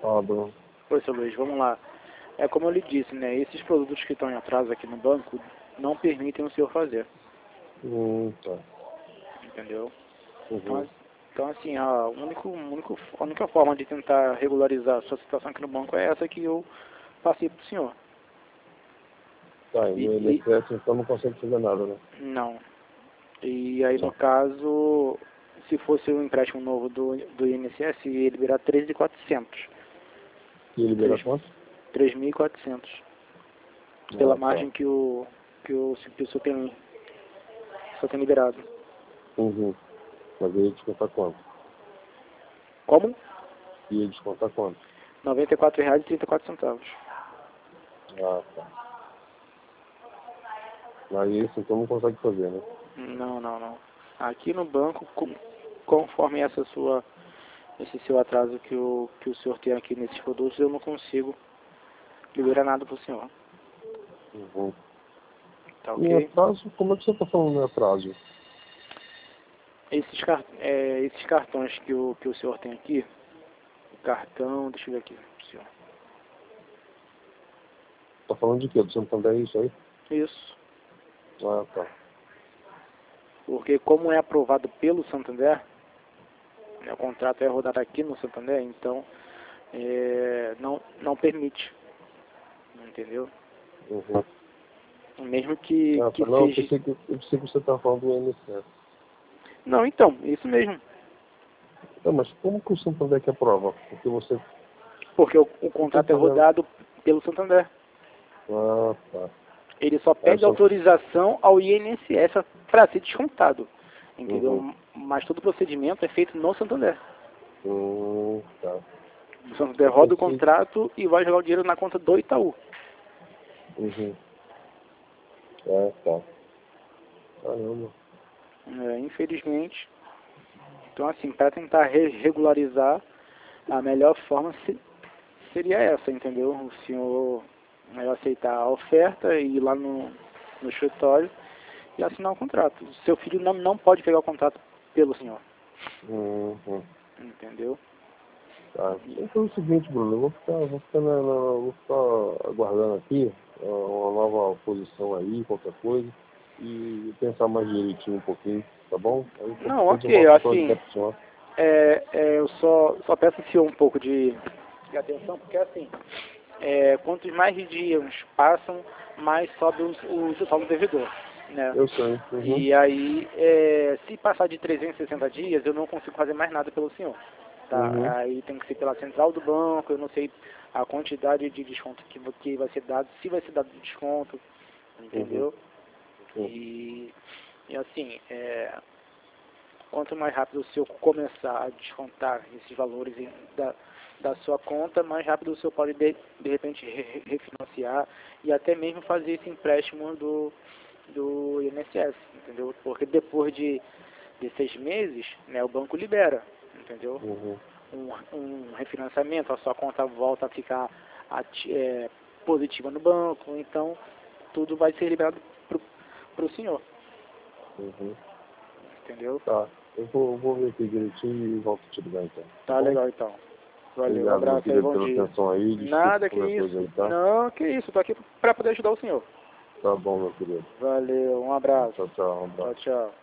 Fala, Bruno. Oi, seu Luiz, vamos lá. É como eu lhe disse, né? Esses produtos que estão em atraso aqui no banco não permitem o senhor fazer, Tá. entendeu? Uhum. Então assim, a única forma de tentar regularizar a sua situação aqui no banco é essa que eu passei para o senhor. Tá, e no INSS então não consegue fazer nada, né? Não. E aí, no Tá. caso, se fosse um empréstimo novo do INSS, ia liberar 13.400. E libera quanto? 3.400. Pela Tá. margem que o senhor tem liberado. Uhum. Mas ia descontar quanto? Como? Ia descontar quanto? R$ 94,34. Tá. Aí isso então não consegue fazer, né? Não. Aqui no banco, conforme esse seu atraso que o senhor tem aqui nesses produtos, eu não consigo liberar nada para o senhor. Uhum. Tá Em ok? atraso, como é que você está falando em atraso? Esses cartões que o senhor tem aqui, o cartão, deixa eu ver aqui, senhor. Tá falando de quê? Do Santander, é isso aí? Isso. Tá. Porque como é aprovado pelo Santander, né, o contrato é rodado aqui no Santander, então não permite, entendeu? Uhum. Mesmo que Tá. Não, seja... eu pensei que você estava falando do INSS. Não, então, isso mesmo. Não, mas como que o Santander que aprova? Porque você... Porque o Não tô contrato é entendendo. rodado pelo Santander. Tá. Ele só É, pede autorização ao INSS para ser descontado, Uhum. entendeu? Mas todo o procedimento é feito no Santander. Tá. O Santander Eu roda o pensei... contrato e vai jogar o dinheiro na conta do Itaú. Uhum. Tá. Caramba. Infelizmente. Então, assim, para tentar regularizar, a melhor forma seria essa, entendeu? O senhor aceitar a oferta e ir lá no escritório e assinar o contrato. O seu filho não pode pegar o contrato pelo senhor, Uhum. entendeu? Tá. Então é o seguinte, Bruno, vou ficar aguardando aqui uma nova posição aí, qualquer coisa, e pensar mais direitinho um pouquinho, tá bom? Aí qualquer Não, coisa eu ok, volto para assim, ligar pro senhor. eu só peço ao senhor um pouco de atenção, porque assim, quantos mais dias passam, mais sobe o total do devedor, né? Eu sei. Uhum. E aí, se passar de 360 dias, eu não consigo fazer mais nada pelo senhor, Uhum. tá? Aí tem que ser pela central do banco, eu não sei a quantidade de desconto que vai ser dado, se vai ser dado desconto, Uhum. entendeu? Uhum. E assim, quanto mais rápido o senhor começar a descontar esses valores da sua conta, mais rápido o senhor pode, de repente, refinanciar e até mesmo fazer esse empréstimo do INSS, entendeu? Porque depois de 6 meses, né, o banco libera, entendeu? Uhum. Um refinanciamento, a sua conta volta a ficar positiva no banco, então tudo vai ser liberado para o senhor, Uhum. entendeu? Tá. Eu vou ver aqui direitinho e volto a te ligar então, tá Tá bom? legal então. Valeu, um Obrigado, meu abraço aí, querido, bom pela dia. atenção aí. Desculpa Nada, que qualquer coisa isso. aí, tá? Não, que isso. Tô aqui para poder ajudar o senhor. Tá bom, meu querido. Valeu, um abraço. Tchau, tchau. Um abraço. Tchau, tchau.